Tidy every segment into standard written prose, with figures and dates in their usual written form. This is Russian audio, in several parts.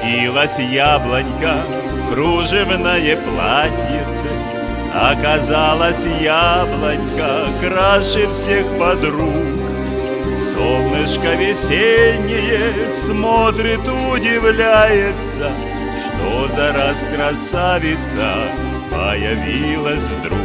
Нарядилась яблонька в кружевное платьице. Оказалась яблонька краше всех подруг. Солнышко весеннее смотрит, удивляется, что за раз красавица появилась вдруг.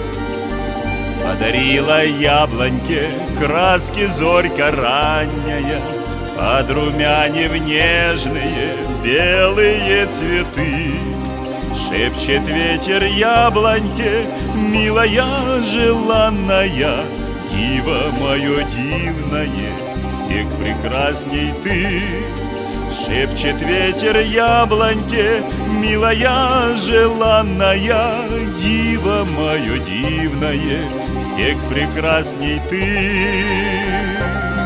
Подарила яблоньке краски зорька ранняя, подрумянив нежные белые цветы. Шепчет ветер яблоньке, милая, желанная, диво мое дивное, всех прекрасней ты. Шепчет ветер яблоньке, милая, желанная, диво мое дивное, всех прекрасней ты.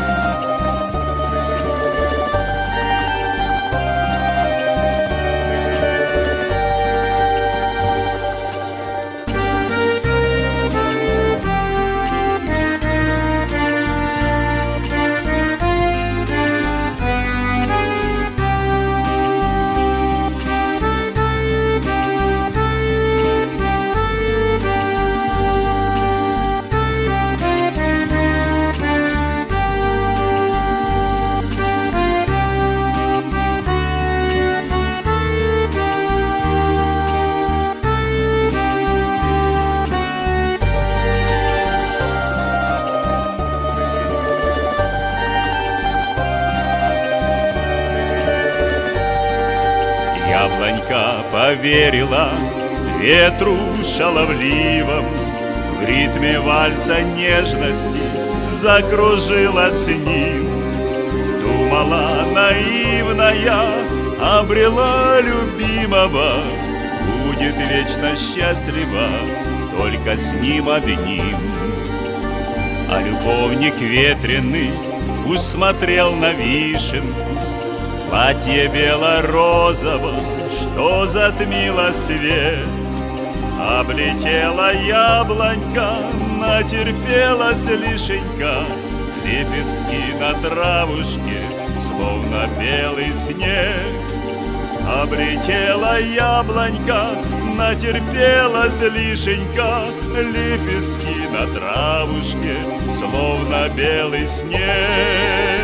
Яблонька поверила ветру шаловливому, в ритме вальса нежности закружилась с ним. Думала наивная, обрела любимого, будет вечно счастлива только с ним одним. А любовник ветреный усмотрел на вишенку платье бело-розово, что затмило свет. Облетела яблонька, натерпелась лишенька, лепестки на травушке, словно белый снег. Облетела яблонька, натерпелась лишенька, лепестки на травушке, словно белый снег.